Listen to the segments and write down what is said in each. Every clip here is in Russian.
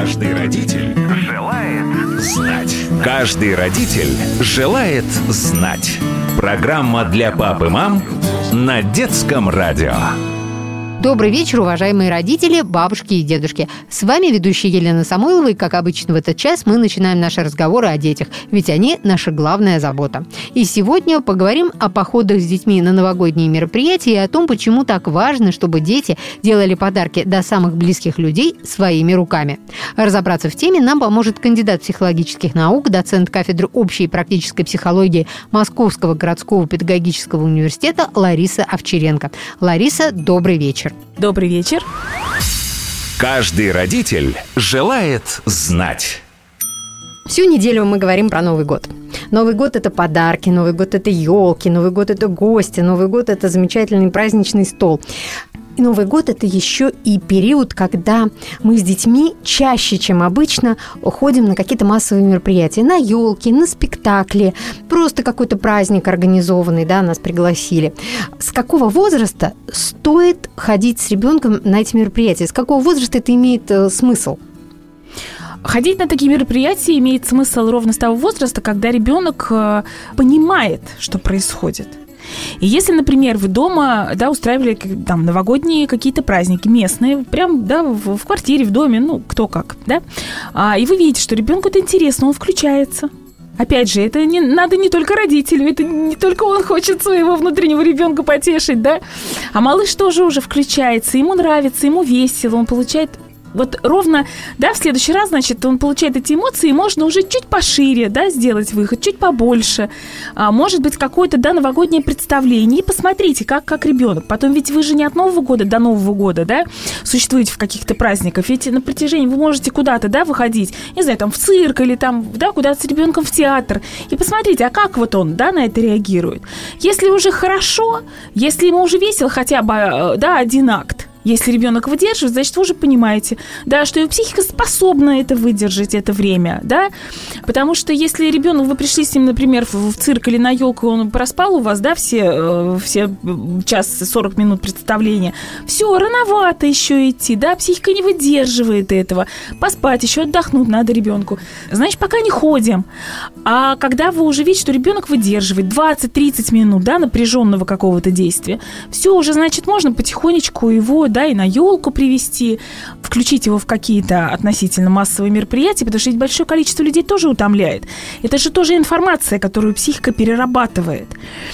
Каждый родитель желает знать. Каждый родитель желает знать. Программа для пап и мам на Детском радио. Добрый вечер, уважаемые родители, бабушки и дедушки. С вами ведущая Елена Самойлова, и, как обычно, в этот час мы начинаем наши разговоры о детях, ведь они наша главная забота. И сегодня поговорим о походах с детьми на новогодние мероприятия и о том, почему так важно, чтобы дети делали подарки до самых близких людей своими руками. Разобраться в теме нам поможет кандидат психологических наук, доцент кафедры общей и практической психологии Московского городского педагогического университета Лариса Овчаренко. Лариса, добрый вечер. Добрый вечер. Каждый родитель желает знать. Всю неделю мы говорим про Новый год. Новый год – это подарки, Новый год – это елки, Новый год – это гости, Новый год – это замечательный праздничный стол. И Новый год – это еще и период, когда мы с детьми чаще, чем обычно, ходим на какие-то массовые мероприятия. На елки, на спектакли, просто какой-то праздник организованный, да, нас пригласили. С какого возраста стоит ходить с ребенком на эти мероприятия? С какого возраста это имеет смысл? Ходить на такие мероприятия имеет смысл ровно с того возраста, когда ребенок понимает, что происходит. И если, например, вы дома, да, устраивали там новогодние какие-то праздники местные, прям, да, в квартире, в доме, ну, кто как, да, и вы видите, что ребенку это интересно, он включается. Опять же, это надо не только родителю, это не только он хочет своего внутреннего ребенка потешить, да, а малыш тоже уже включается, ему нравится, ему весело, он получает... Вот ровно, да, в следующий раз, значит, он получает эти эмоции, и можно уже чуть пошире, да, сделать выход, чуть побольше. Может быть, какое-то, да, новогоднее представление. И посмотрите, как ребенок. Потом ведь вы же не от Нового года до Нового года, да, существуете в каких-то праздниках. Ведь на протяжении вы можете куда-то, да, выходить, не знаю, там, в цирк или там, да, куда-то с ребенком в театр. И посмотрите, а как вот он, да, на это реагирует. Если уже хорошо, если ему уже весело хотя бы, да, один акт, если ребенок выдерживает, значит, вы уже понимаете, да, что его психика способна это выдержать, это время, да, потому что если ребенок, вы пришли с ним, например, в цирк или на елку, он проспал у вас, да, все час 40 минут представления, все, рановато еще идти, да, психика не выдерживает этого, поспать, еще отдохнуть надо ребенку, значит, пока не ходим. А когда вы уже видите, что ребенок выдерживает 20-30 минут, да, напряженного какого-то действия, все, уже, значит, можно потихонечку его, да, и на елку привести, включить его в какие-то относительно массовые мероприятия, потому что ведь большое количество людей тоже утомляет. Это же тоже информация, которую психика перерабатывает.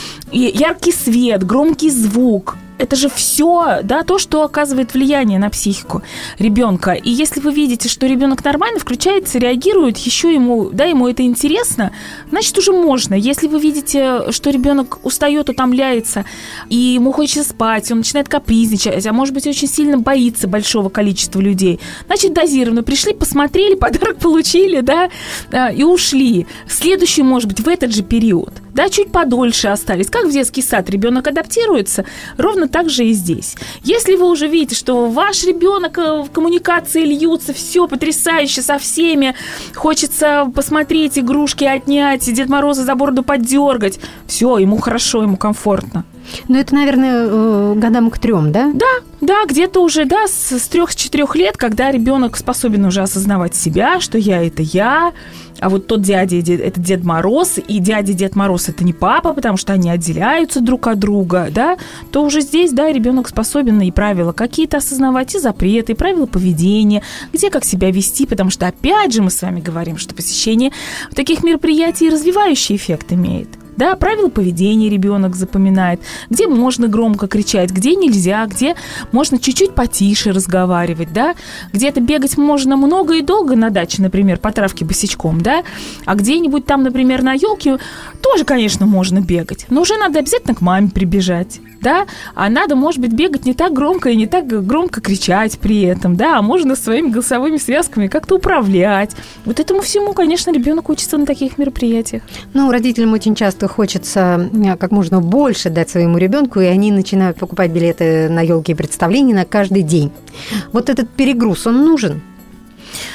И яркий свет, громкий звук, это же все, да, то, что оказывает влияние на психику ребенка. И если вы видите, что ребенок нормально включается, реагирует, еще ему, да, ему это интересно, значит, уже можно. Если вы видите, что ребенок устает, утомляется, и ему хочется спать, он начинает капризничать, а может быть, очень сильно боится большого количества людей, значит, дозированно пришли, посмотрели, подарок получили, да, и ушли. Следующий, может быть, в этот же период, да, чуть подольше остались. Как в детский сад ребенок адаптируется, ровно так же и здесь. Если вы уже видите, что ваш ребенок в коммуникации льются, все потрясающе со всеми, хочется посмотреть игрушки, отнять, Дед Мороза за бороду поддергать, все, ему хорошо, ему комфортно. Ну, это, наверное, годам к 3, да? Да, где-то уже, да, с 3-4 лет, когда ребенок способен уже осознавать себя, что я – это я, а вот тот дядя – это Дед Мороз, и дядя Дед Мороз – это не папа, потому что они отделяются друг от друга, да, то уже здесь, да, ребенок способен и правила какие-то осознавать, и запреты, и правила поведения, где как себя вести, потому что, опять же, мы с вами говорим, что посещение таких мероприятий развивающий эффект имеет. Да, правила поведения ребенок запоминает, где можно громко кричать, где нельзя, где можно чуть-чуть потише разговаривать, да, где-то бегать можно много и долго на даче, например, по травке босичком, да, а где-нибудь там, например, на елке тоже, конечно, можно бегать, но уже надо обязательно к маме прибежать, да, а надо, может быть, бегать не так громко и не так громко кричать при этом, да, а можно своими голосовыми связками как-то управлять. Вот этому всему, конечно, ребенок учится на таких мероприятиях. Ну, родителям очень часто хочется как можно больше дать своему ребенку, и они начинают покупать билеты на елки и представления на каждый день. Вот этот перегруз, он нужен?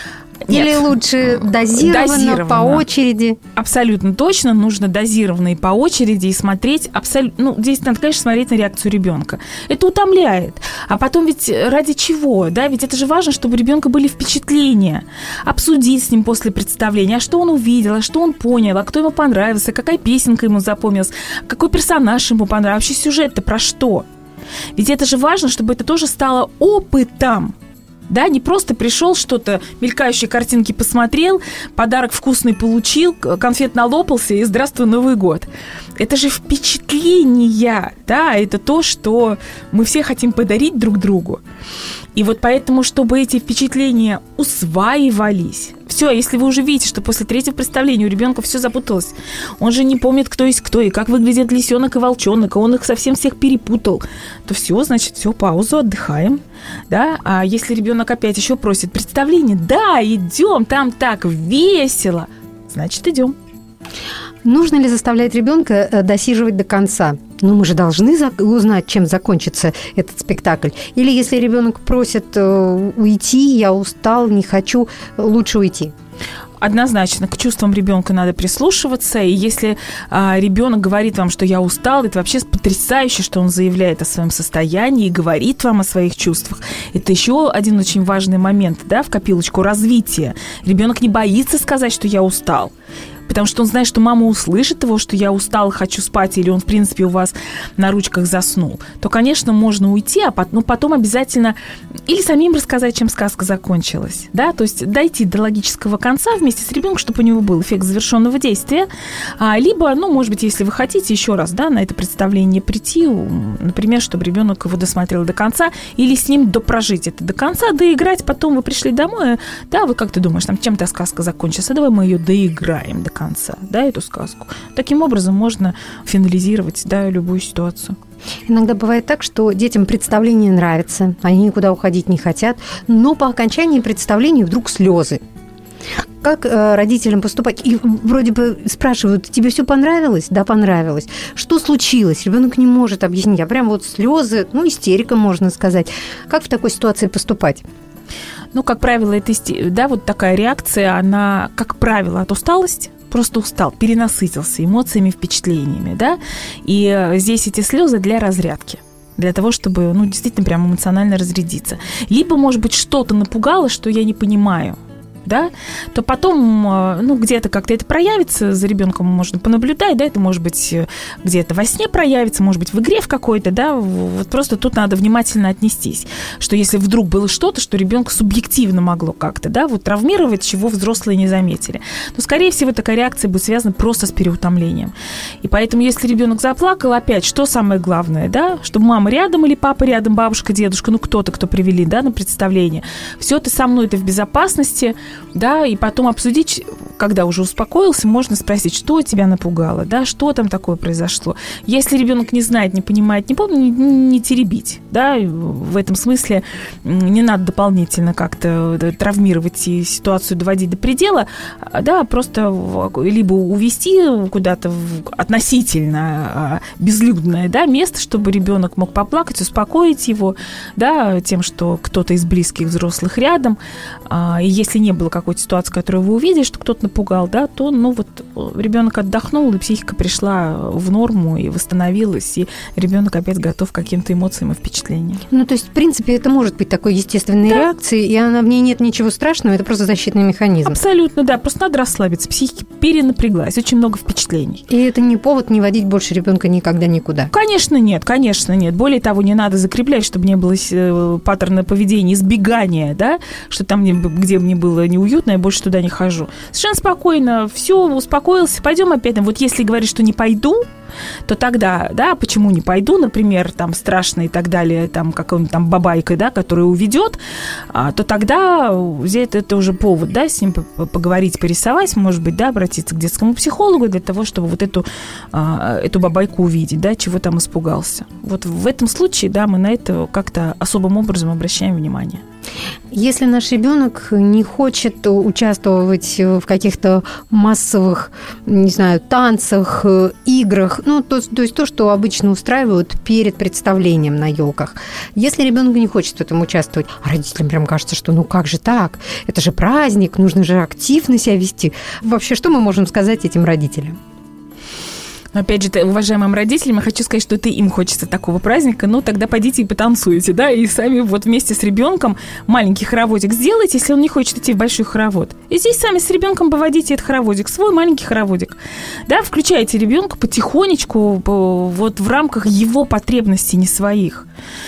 Или лучше дозированно, по очереди? Абсолютно точно. Нужно дозированно и по очереди, и смотреть абсолютно... здесь надо, конечно, смотреть на реакцию ребенка. Это утомляет. А потом ведь ради чего? Да? Ведь это же важно, чтобы у ребенка были впечатления. Обсудить с ним после представления, а что он увидел, а что он понял, а кто ему понравился, какая песенка ему запомнилась, какой персонаж ему понравился, вообще сюжет-то про что? Ведь это же важно, чтобы это тоже стало опытом. Да, не просто пришел, что-то, мелькающие картинки посмотрел, подарок вкусный получил, конфет налопался, и здравствуй, Новый год. Это же впечатления, да, это то, что мы все хотим подарить друг другу. И вот поэтому, чтобы эти впечатления усваивались, все, если вы уже видите, что после третьего представления у ребенка все запуталось, он же не помнит, кто есть кто, и как выглядят лисенок и волчонок, и он их совсем всех перепутал, то все, значит, все, паузу, отдыхаем, да, а если ребенок опять еще просит представление, да, идем, там так весело, значит, идем. Нужно ли заставлять ребенка досиживать до конца? Мы же должны узнать, чем закончится этот спектакль. Или если ребенок просит уйти, я устал, не хочу, лучше уйти. Однозначно, к чувствам ребенка надо прислушиваться. И если ребенок говорит вам, что я устал, это вообще потрясающе, что он заявляет о своем состоянии и говорит вам о своих чувствах. Это еще один очень важный момент, да, в копилочку развития. Ребенок не боится сказать, что я устал. Потому что он знает, что мама услышит его, что я устал, хочу спать, или он, в принципе, у вас на ручках заснул, то, конечно, можно уйти, а потом обязательно или самим рассказать, чем сказка закончилась. Да? То есть дойти до логического конца вместе с ребенком, чтобы у него был эффект завершенного действия. Либо, может быть, если вы хотите еще раз, да, на это представление прийти, например, чтобы ребенок его досмотрел до конца, или с ним допрожить это до конца, доиграть, потом вы пришли домой, да, вот как ты думаешь, чем та сказка закончится, давай мы ее доиграем до конца, да, эту сказку. Таким образом можно финализировать, да, любую ситуацию. Иногда бывает так, что детям представление нравится, они никуда уходить не хотят, но по окончании представления вдруг слезы. Как родителям поступать? И вроде бы спрашивают, тебе все понравилось? Да, понравилось. Что случилось? Ребенок не может объяснить, а прям вот слезы, истерика, можно сказать. Как в такой ситуации поступать? Как правило, это, да, вот такая реакция, она, как правило, от усталости. Просто устал, перенасытился эмоциями, впечатлениями, да, и здесь эти слезы для разрядки, для того, чтобы, действительно прям эмоционально разрядиться. Либо, может быть, что-то напугало, что я не понимаю, да, то потом, где-то как-то это проявится, за ребенком можно понаблюдать, да, это может быть где-то во сне проявится, может быть, в игре в какой-то, да, вот просто тут надо внимательно отнестись, что если вдруг было что-то, что ребенка субъективно могло как-то, да, вот травмировать, чего взрослые не заметили, то, скорее всего, такая реакция будет связана просто с переутомлением. И поэтому, если ребенок заплакал, опять, что самое главное, да, чтобы мама рядом или папа рядом, бабушка, дедушка, кто-то, кто привели, да, на представление, все ты со мной, ты в безопасности, да, и потом обсудить, когда уже успокоился, можно спросить, что тебя напугало, да, что там такое произошло. Если ребенок не знает, не понимает, не помнит, не теребить, да, в этом смысле не надо дополнительно как-то травмировать и ситуацию доводить до предела, да, просто либо увести куда-то в относительно безлюдное, да, место, чтобы ребенок мог поплакать, успокоить его, да, тем, что кто-то из близких взрослых рядом, и если не было какой-то ситуации, которую вы увидели, что кто-то напугал, да, то, ребенок отдохнул, и психика пришла в норму и восстановилась, и ребенок опять готов к каким-то эмоциям и впечатлениям. То есть, в принципе, это может быть такой естественной реакцией, и в ней нет ничего страшного, это просто защитный механизм. Абсолютно, да, просто надо расслабиться, психика перенапряглась, очень много впечатлений. И это не повод не водить больше ребенка никогда никуда? Конечно, нет. Более того, не надо закреплять, чтобы не было паттерна поведения, избегания, да, что там, где мне было неуютно, я больше туда не хожу. Совершенно спокойно, все, успокоился, пойдем опять. Вот если говорить, что не пойду, то тогда, да, почему не пойду, например, там страшно и так далее, там какой-нибудь там бабайкой, да, которая уведет, то тогда это уже повод, да, с ним поговорить, порисовать, может быть, да, обратиться к детскому психологу для того, чтобы вот эту бабайку увидеть, да, чего там испугался. Вот в этом случае, да, мы на это как-то особым образом обращаем внимание. Если наш ребенок не хочет участвовать в каких-то массовых, не знаю, танцах, играх, то есть то, что обычно устраивают перед представлением на елках. Если ребенок не хочет в этом участвовать, а родителям прям кажется, что как же так? Это же праздник, нужно же активно себя вести. Вообще, что мы можем сказать этим родителям? Опять же, уважаемым родителям, я хочу сказать, что им хочется такого праздника, тогда пойдите и потанцуйте, да, и сами вместе с ребенком маленький хороводик сделайте, если он не хочет идти в большой хоровод. И здесь сами с ребенком поводите этот хороводик, свой маленький хороводик, да, включайте ребенка потихонечку, в рамках его потребностей, не своих.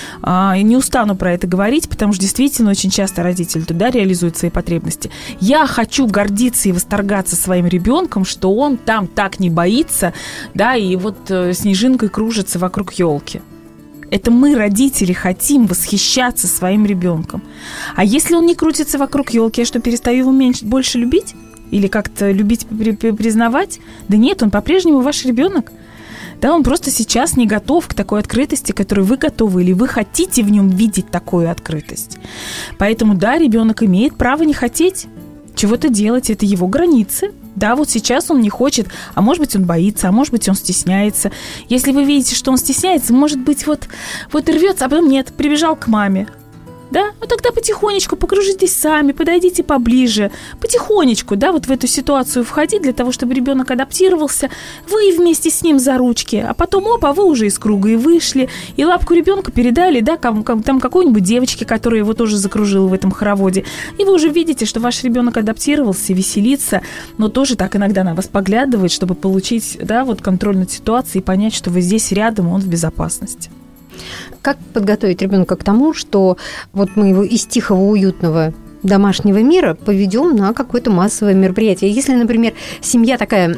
Не устану про это говорить, потому что действительно очень часто родители туда реализуют свои потребности. Я хочу гордиться и восторгаться своим ребенком, что он там так не боится, да, и снежинкой кружится вокруг елки. Это мы, родители, хотим восхищаться своим ребенком. А если он не крутится вокруг елки, я что, перестаю его больше любить? Или как-то любить, признавать? Да нет, он по-прежнему ваш ребенок. Да, он просто сейчас не готов к такой открытости, которую вы готовы, или вы хотите в нем видеть такую открытость. Поэтому, да, ребенок имеет право не хотеть чего-то делать, это его границы. Да, сейчас он не хочет, а может быть, он боится, а может быть, он стесняется. Если вы видите, что он стесняется, может быть, и рвется, а потом нет, прибежал к маме. Да, тогда потихонечку покружитесь сами, подойдите поближе, потихонечку, да, в эту ситуацию входить для того, чтобы ребенок адаптировался, вы вместе с ним за ручки, а потом, вы уже из круга и вышли, и лапку ребенка передали, да, там какой-нибудь девочке, которая его тоже закружила в этом хороводе, и вы уже видите, что ваш ребенок адаптировался, веселится, но тоже так иногда на вас поглядывает, чтобы получить, да, контроль над ситуацией и понять, что вы здесь рядом, он в безопасности. Как подготовить ребенка к тому, что мы его из тихого, уютного домашнего мира поведем на какое-то массовое мероприятие? Если, например, семья такая,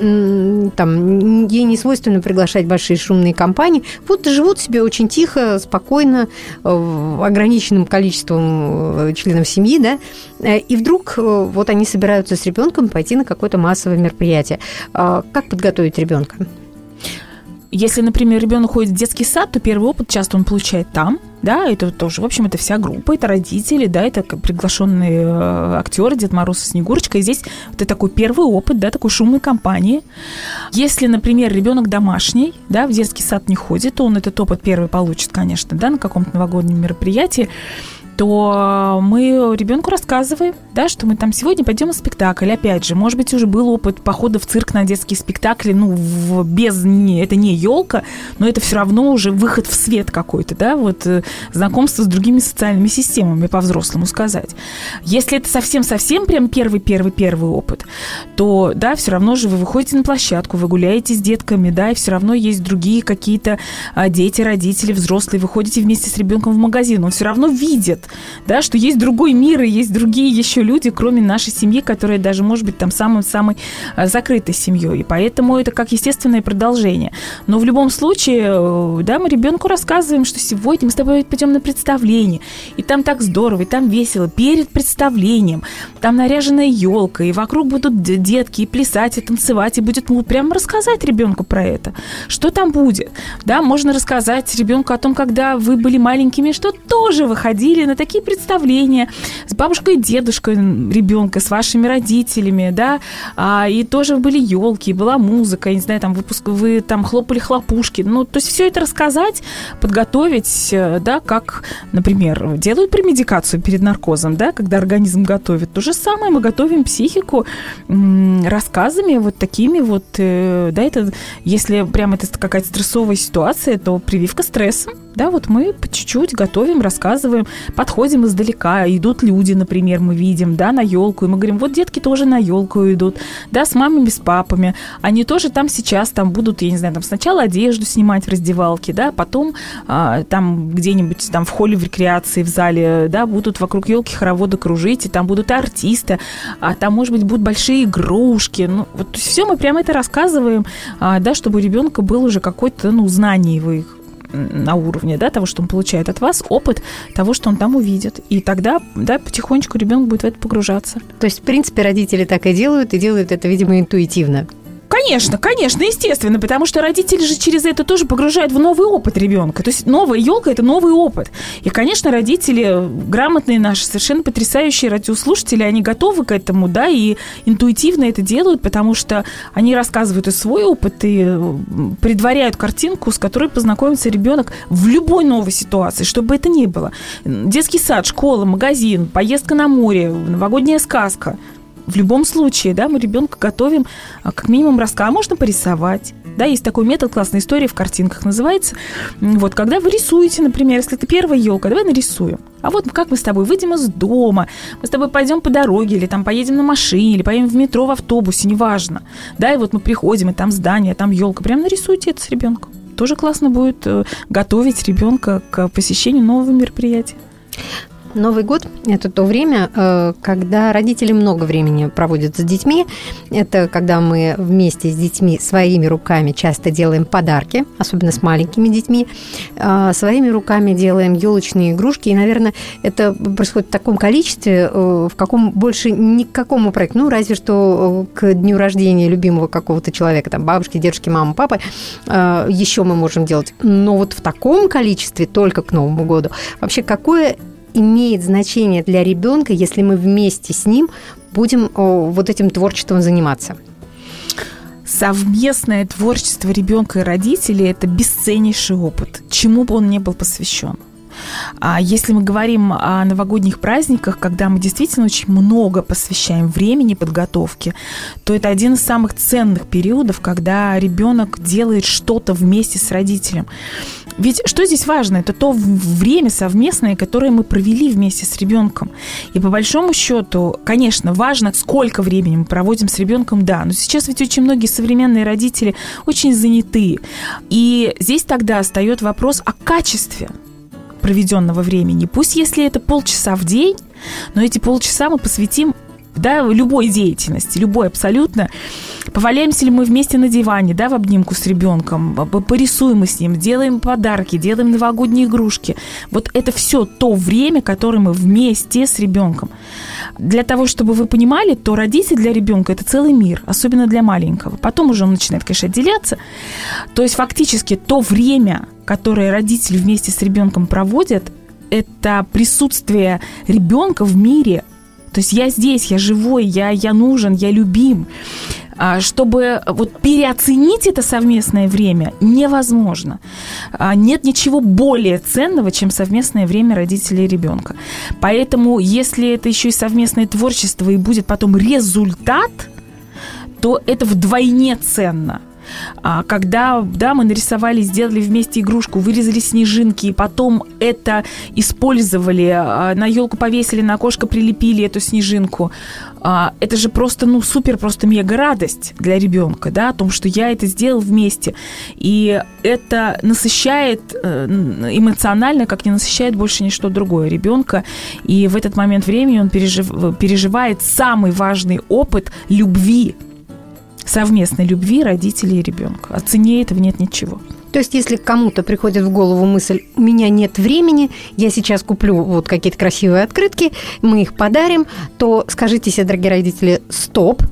ей не свойственно приглашать большие шумные компании, живут себе очень тихо, спокойно, ограниченным количеством членов семьи, да, и вдруг они собираются с ребенком пойти на какое-то массовое мероприятие. Как подготовить ребенка? Если, например, ребенок ходит в детский сад, то первый опыт часто он получает там, да, это тоже, в общем, это вся группа, это родители, да, это приглашенные актеры, Дед Мороз и Снегурочка, и здесь это такой первый опыт, да, такой шумной компании. Если, например, ребенок домашний, да, в детский сад не ходит, то он этот опыт первый получит, конечно, да, на каком-то новогоднем мероприятии, то мы ребенку рассказываем, да, что мы там сегодня пойдем на спектакль. Опять же, может быть, уже был опыт похода в цирк на детские спектакли, это не елка, но это все равно уже выход в свет какой-то, да, знакомство с другими социальными системами, по-взрослому сказать. Если это совсем-совсем прям первый опыт, то, да, все равно же вы выходите на площадку, вы гуляете с детками, да, и все равно есть другие какие-то дети, родители, взрослые, вы ходите вместе с ребенком в магазин, он все равно видит, да, что есть другой мир и есть другие еще люди, кроме нашей семьи, которая даже может быть там самой-самой закрытой семьей. И поэтому это как естественное продолжение. Но в любом случае, да, мы ребенку рассказываем, что сегодня мы с тобой пойдем на представление, и там так здорово, и там весело. Перед представлением там наряженная елка, и вокруг будут детки, и плясать, и танцевать, и будет прямо рассказать ребенку про это. Что там будет? Да, можно рассказать ребенку о том, когда вы были маленькими, что тоже выходили на такие представления с бабушкой и дедушкой ребенка, с вашими родителями, да, и тоже были елки, была музыка, я не знаю, там вы там хлопали хлопушки, то есть все это рассказать, подготовить, да, как, например, делают премедикацию перед наркозом, да, когда организм готовит. То же самое мы готовим психику рассказами такими да, это, если прям это какая-то стрессовая ситуация, то прививка стрессом, да, мы по чуть-чуть готовим, рассказываем, подходим издалека, идут люди, например, мы видим, да, на елку, и мы говорим, детки тоже на елку идут, да, с мамами, с папами, они тоже там сейчас там будут, я не знаю, там сначала одежду снимать в раздевалке, да, потом там где-нибудь там в холле, в рекреации, в зале, да, будут вокруг елки хороводы кружить, и там будут артисты, а там, может быть, будут большие игрушки, то есть все мы прямо это рассказываем, да, чтобы у ребенка был уже какой-то, знание его их на уровне, да, того, что он получает от вас, опыт того, что он там увидит. И тогда, да, потихонечку ребенок будет в это погружаться. То есть, в принципе, родители так и делают это, видимо, интуитивно. Конечно, естественно, потому что родители же через это тоже погружают в новый опыт ребенка. То есть новая елка – это новый опыт. И, конечно, родители, грамотные наши, совершенно потрясающие радиослушатели, они готовы к этому, да, и интуитивно это делают, потому что они рассказывают и свой опыт, и предваряют картинку, с которой познакомится ребенок в любой новой ситуации, чтобы это ни было. Детский сад, школа, магазин, поездка на море, новогодняя сказка. В любом случае, да, мы ребенка готовим как минимум рассказать, а можно порисовать. Да, есть такой метод, классная история в картинках называется. Вот, когда вы рисуете, например, если это первая елка, давай нарисуем. А вот как мы с тобой выйдем из дома, мы с тобой пойдем по дороге, или там поедем на машине, или поедем в метро, в автобусе, неважно. Да, и вот мы приходим, и там здание, там елка. Прям нарисуйте это с ребенком. Тоже классно будет готовить ребенка к посещению нового мероприятия. Новый год – это то время, когда родители много времени проводят с детьми. Это когда мы вместе с детьми своими руками часто делаем подарки, особенно с маленькими детьми. Своими руками делаем елочные игрушки. И, наверное, это происходит в таком количестве, в каком больше ни к какому проекту. Ну, разве что к дню рождения любимого какого-то человека, там, бабушки, дедушки, мамы, папы, еще мы можем делать. Но вот в таком количестве только к Новому году. Вообще, какое имеет значение для ребенка, если мы вместе с ним будем вот этим творчеством заниматься? Совместное творчество ребенка и родителей – это бесценнейший опыт, чему бы он ни был посвящен. А если мы говорим о новогодних праздниках, когда мы действительно очень много посвящаем времени подготовке, то это один из самых ценных периодов, когда ребенок делает что-то вместе с родителем. Ведь что здесь важно? Это то время совместное, которое мы провели вместе с ребенком. И по большому счету, конечно, важно, сколько времени мы проводим с ребенком, да. Но сейчас ведь очень многие современные родители очень заняты. И здесь тогда встает вопрос о качестве проведенного времени. Пусть если это полчаса в день, но эти полчаса мы посвятим, да, любой деятельности, любой абсолютно. Поваляемся ли мы вместе на диване, да, в обнимку с ребенком, порисуем мы с ним, делаем подарки, делаем новогодние игрушки. Вот это все то время, которое мы вместе с ребенком. Для того, чтобы вы понимали, то родитель для ребенка – это целый мир, особенно для маленького. Потом уже он начинает, конечно, отделяться. То есть фактически то время, которое родители вместе с ребенком проводят, это присутствие ребенка в мире. То есть я здесь, я живой, я нужен, я любим. Чтобы вот переоценить это совместное время невозможно. Нет ничего более ценного, чем совместное время родителей и ребенка. Поэтому, если это еще и совместное творчество и будет потом результат, то это вдвойне ценно. Когда, да, мы нарисовали, сделали вместе игрушку, вырезали снежинки, и потом это использовали, на елку повесили, на окошко прилепили эту снежинку, это же просто, супер, просто мега радость для ребенка, да, о том, что я это сделал вместе. И это насыщает эмоционально, как не насыщает больше ничто другое ребенка. И в этот момент времени он переживает самый важный опыт любви, совместной любви родителей и ребенка. О цене этого нет ничего. То есть, если кому-то приходит в голову мысль, у меня нет времени, я сейчас куплю вот какие-то красивые открытки, мы их подарим, то скажите себе, дорогие родители, стоп,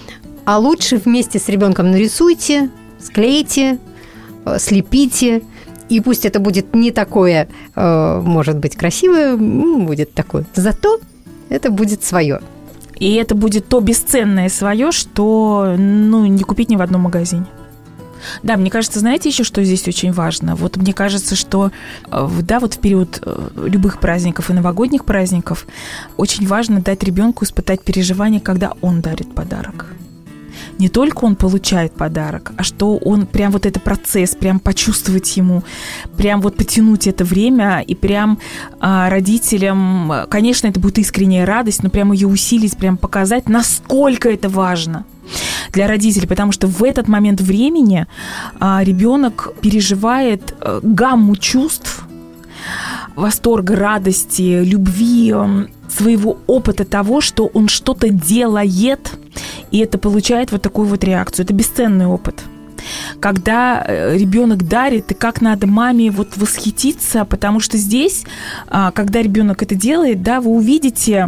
а лучше вместе с ребенком нарисуйте, склейте, слепите, и пусть это будет не такое, может быть, красивое, будет такое, зато это будет свое. И это будет то бесценное свое, что не купить ни в одном магазине. Да, мне кажется, знаете еще, что здесь очень важно? Вот мне кажется, что да, вот в период любых праздников и новогодних праздников очень важно дать ребенку испытать переживание, когда он дарит подарок. Не только он получает подарок, а что он прям вот этот процесс, прям почувствовать ему, прям вот потянуть это время и прям родителям, конечно, это будет искренняя радость, но прям ее усилить, прям показать, насколько это важно для родителей, потому что в этот момент времени ребенок переживает гамму чувств, восторга, радости, любви, своего опыта того, что он что-то делает, и это получает вот такую вот реакцию. Это бесценный опыт. Когда ребенок дарит, и как надо маме вот восхититься, потому что здесь, когда ребенок это делает, да, вы увидите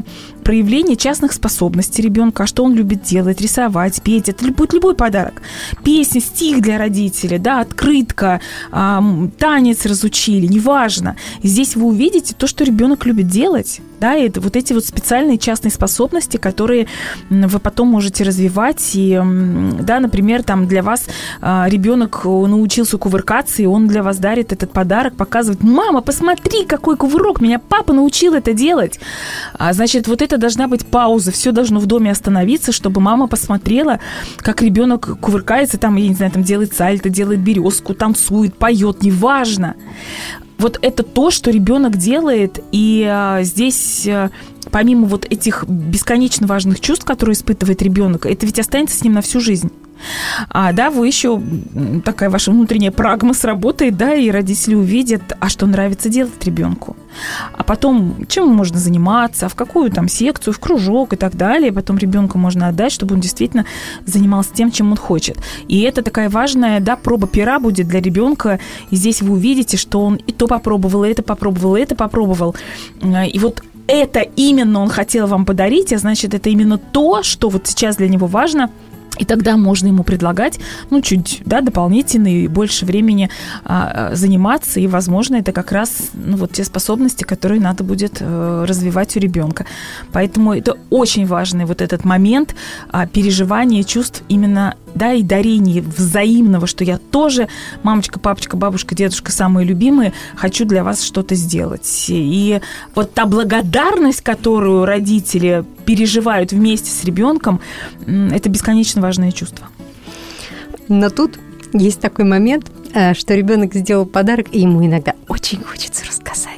проявление частных способностей ребенка, что он любит делать, рисовать, петь. Это будет любой подарок. Песня, стих для родителей, да, открытка, танец разучили, неважно. Здесь вы увидите то, что ребенок любит делать. Да, и это вот эти вот специальные частные способности, которые вы потом можете развивать. И, да, например, там для вас ребенок научился кувыркаться, и он для вас дарит этот подарок, показывает: мама, посмотри, какой кувырок, меня папа научил это делать. Значит, вот это должна быть пауза, все должно в доме остановиться, чтобы мама посмотрела, как ребенок кувыркается, там, я не знаю, там делает сальто, делает березку, танцует, поет, неважно. Вот это то, что ребенок делает, и здесь, помимо вот этих бесконечно важных чувств, которые испытывает ребенок, это ведь останется с ним на всю жизнь. Да, вы еще, такая ваша внутренняя прагма сработает, да, и родители увидят, что нравится делать ребенку. А потом, чем можно заниматься, в какую там секцию, в кружок и так далее. Потом ребенку можно отдать, чтобы он действительно занимался тем, чем он хочет. И это такая важная, да, проба пера будет для ребенка. И здесь вы увидите, что он и то попробовал, и это попробовал, и это попробовал. И вот это именно он хотел вам подарить, а значит, это именно то, что вот сейчас для него важно. И тогда можно ему предлагать, чуть, да, дополнительно и больше времени заниматься. И, возможно, это как раз вот те способности, которые надо будет развивать у ребенка. Поэтому это очень важный вот этот момент переживания чувств именно, да, и дарения взаимного, что я тоже, мамочка, папочка, бабушка, дедушка, самые любимые, хочу для вас что-то сделать. И вот та благодарность, которую родители переживают вместе с ребенком, это бесконечно важное чувство. Но тут есть такой момент, что ребенок сделал подарок, и ему иногда очень хочется рассказать.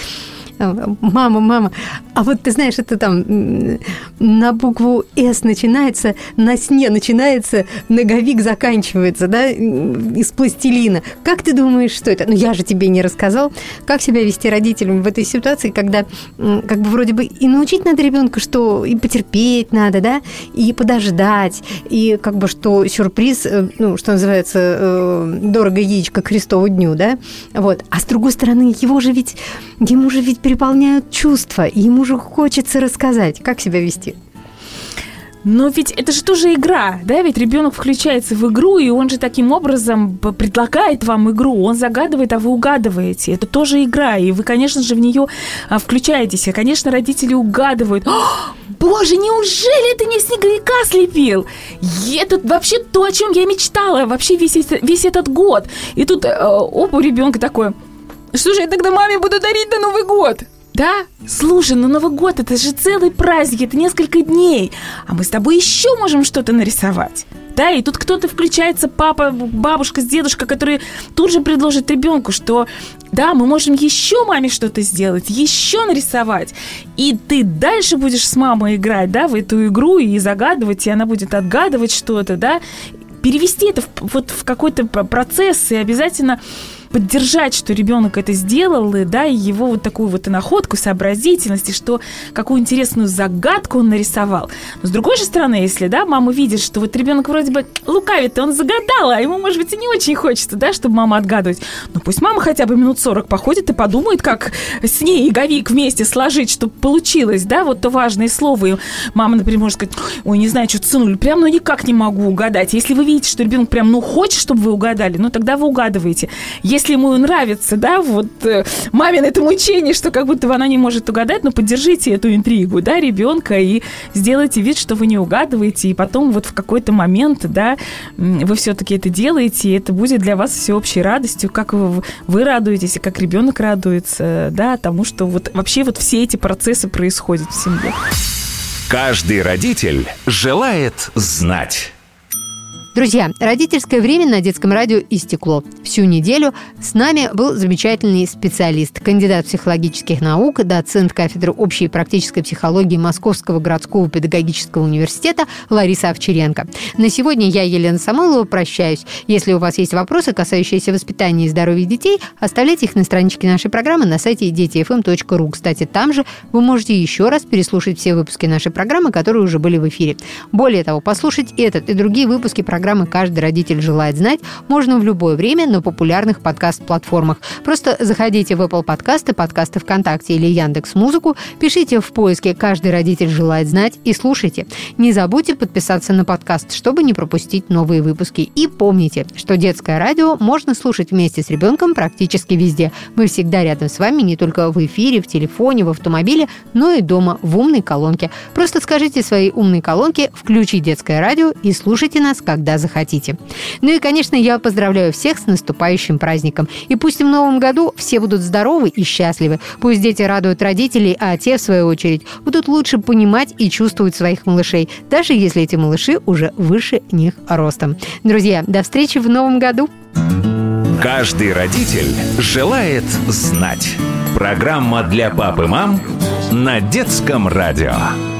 Мама, а вот ты знаешь, это там на букву «С» начинается, на «сне» начинается, ноговик заканчивается, да, из пластилина. Как ты думаешь, что это? Я же тебе не рассказал. Как себя вести родителям в этой ситуации, когда как бы вроде бы и научить надо ребенка, что и потерпеть надо, да, и подождать, и как бы что сюрприз, что называется, дорого яичко к Христову дню, да, вот. А с другой стороны, ему же ведь переполняют чувства, и ему же хочется рассказать. Как себя вести? Но ведь это же тоже игра, да? Ведь ребенок включается в игру, и он же таким образом предлагает вам игру. Он загадывает, а вы угадываете. Это тоже игра, и вы, конечно же, в нее включаетесь. И, конечно, родители угадывают. Боже, неужели ты не снеговика слепил? Это вообще то, о чем я мечтала вообще весь этот год. И тут у ребенка такое: что же я тогда маме буду дарить на Новый год? Да? Слушай, Новый год – это же целый праздник, это несколько дней. А мы с тобой еще можем что-то нарисовать. Да, и тут кто-то включается, папа, бабушка, дедушка, которые тут же предложат ребенку, что да, мы можем еще маме что-то сделать, еще нарисовать. И ты дальше будешь с мамой играть, да, в эту игру и загадывать, и она будет отгадывать что-то, да. Перевести это в какой-то процесс и обязательно поддержать, что ребенок это сделал, и, да, и его вот такую вот и находку, сообразительности, что какую интересную загадку он нарисовал. Но с другой же стороны, если, да, мама видит, что вот ребенок вроде бы лукавит, и он загадал, а ему, может быть, и не очень хочется, да, чтобы мама отгадывать. Но пусть мама хотя бы минут 40 походит и подумает, как с ней и говик вместе сложить, чтобы получилось, да, вот то важное слово. И мама, например, может сказать: ой, не знаю, что-то, сынуль, прям, никак не могу угадать. Если вы видите, что ребенок прям, хочет, чтобы вы угадали, тогда вы угадываете. Если ему нравится, да, вот мамин это мучение, что как будто она не может угадать, поддержите эту интригу, да, ребенка, и сделайте вид, что вы не угадываете, и потом вот в какой-то момент, да, вы все-таки это делаете, и это будет для вас всеобщей радостью, как вы радуетесь, и как ребенок радуется, да, тому, что вот вообще вот все эти процессы происходят в семье. Каждый родитель желает знать. Друзья, родительское время на детском радио истекло. Всю неделю с нами был замечательный специалист, кандидат психологических наук, доцент кафедры общей и практической психологии Московского городского педагогического университета Лариса Овчаренко. На сегодня я, Елена Самойлова, прощаюсь. Если у вас есть вопросы, касающиеся воспитания и здоровья детей, оставляйте их на страничке нашей программы на сайте детифм.ру. Кстати, там же вы можете еще раз переслушать все выпуски нашей программы, которые уже были в эфире. Более того, послушать этот и другие выпуски программы программы «Каждый родитель желает знать» можно в любое время на популярных подкаст-платформах. Просто заходите в Apple подкасты, подкасты ВКонтакте или Яндекс.Музыку, пишите в поиске «Каждый родитель желает знать» и слушайте. Не забудьте подписаться на подкаст, чтобы не пропустить новые выпуски. И помните, что детское радио можно слушать вместе с ребенком практически везде. Мы всегда рядом с вами, не только в эфире, в телефоне, в автомобиле, но и дома, в умной колонке. Просто скажите своей умной колонке «Включи детское радио» и слушайте нас, когда захотите. Ну и, конечно, я поздравляю всех с наступающим праздником. И пусть в новом году все будут здоровы и счастливы. Пусть дети радуют родителей, а те, в свою очередь, будут лучше понимать и чувствовать своих малышей, даже если эти малыши уже выше них ростом. Друзья, до встречи в новом году! Каждый родитель желает знать. Программа для пап и мам на детском радио.